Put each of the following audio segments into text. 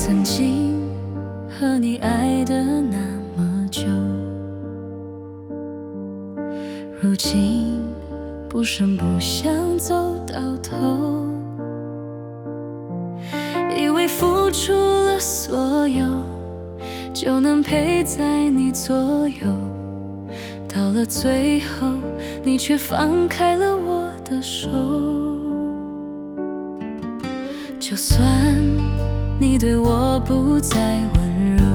曾经和你爱得那么久，如今不声不响走到头，以为付出了所有就能陪在你左右，到了最后你却放开了我的手。就算你对我不再温柔，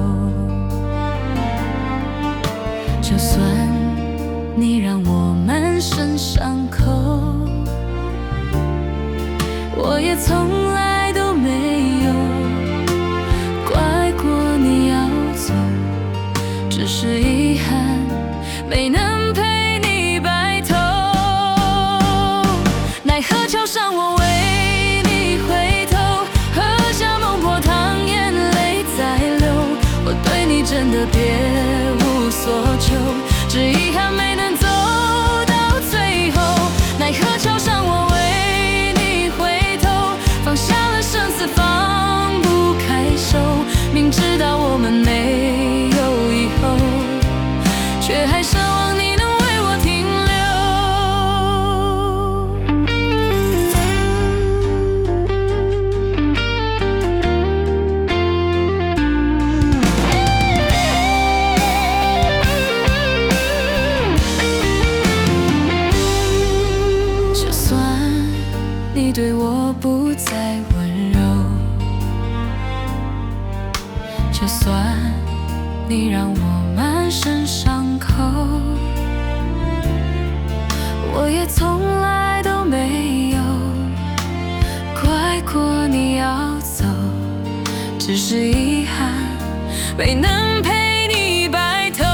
就算你让我满身伤口，我也从来都没有怪过你要走，只是遗憾没能陪你白头。奈何桥上我为你回头，喝下孟婆汤，眼泪在流，我对你真的别无所求，只遗憾没能走到最后。奈何桥上我为你回头，放下了生死放不开手，明知道我们没有以后，却还奢望你能为我停留。就算你对我不再温柔，就算你让我满身伤口，我也从来都没有怪过你要走，只是遗憾没能陪你白头。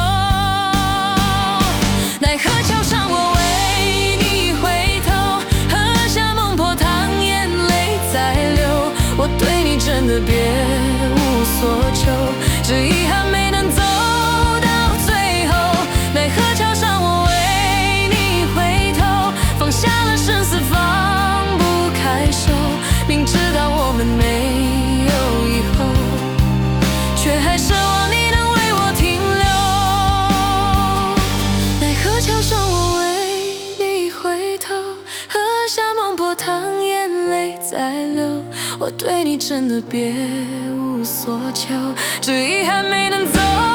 奈何桥上我为你回头，喝下孟婆汤，眼泪在流，我对你真的别无所求，只遗憾没能走到最后。奈何桥上我为你回头，放下了生死放不开手，明知道我们没有以后，却还奢望你能为我停留。奈何桥上我为你回头，喝下孟婆汤，眼泪在流，我对你真的别无所求，只遗憾没能走